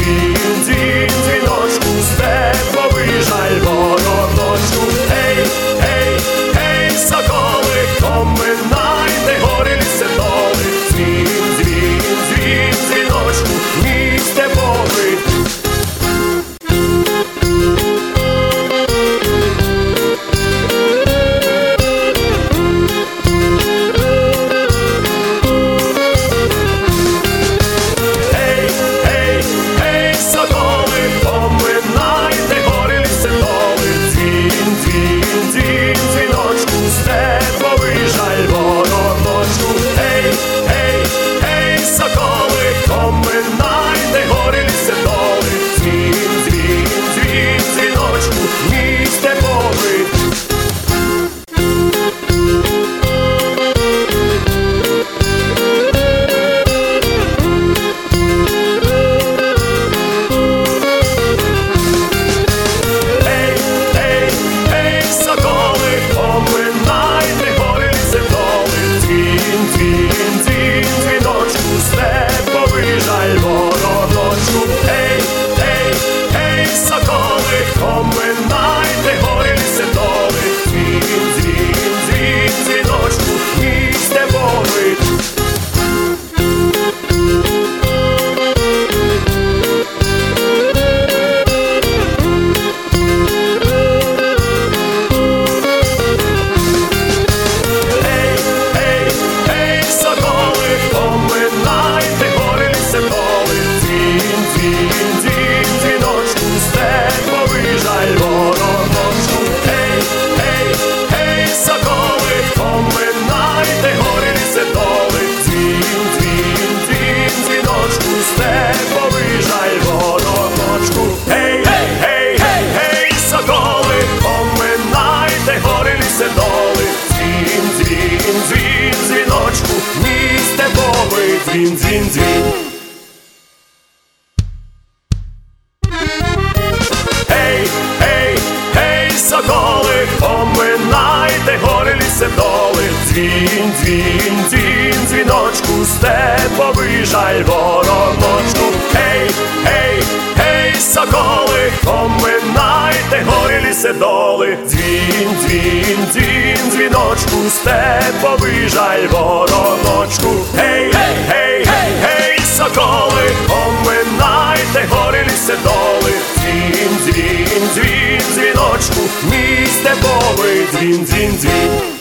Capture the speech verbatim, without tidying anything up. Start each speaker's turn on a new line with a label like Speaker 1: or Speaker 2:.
Speaker 1: дзвін, дзвін, дзвіночку, степовий жаль вороночку. Гей, гей, гей, соколи, поминайте гори ліси доли. Дзвін, дзвін, дзвін, дзвіночку, мій степовий. Дзвін, дзвін, дзвін. Гей, гей, гей, соколи, поминайте гори ліси доли. Дзвін, дзвін, дзвін, дзвіночку, степовий жаль вороночку. Гей, гей, гей, соколи, поминайте гори ліси доли. Дзвін, дзвін, дзвін, дзвіночку, степовий жаль вороночку. Гей, гей, гей, гей, гей, соколи, поминайте гори ліси доли. Дзвін, дзвін, дзвін, дзвіночку, мій степовий дзвін, дзвін, дзвін.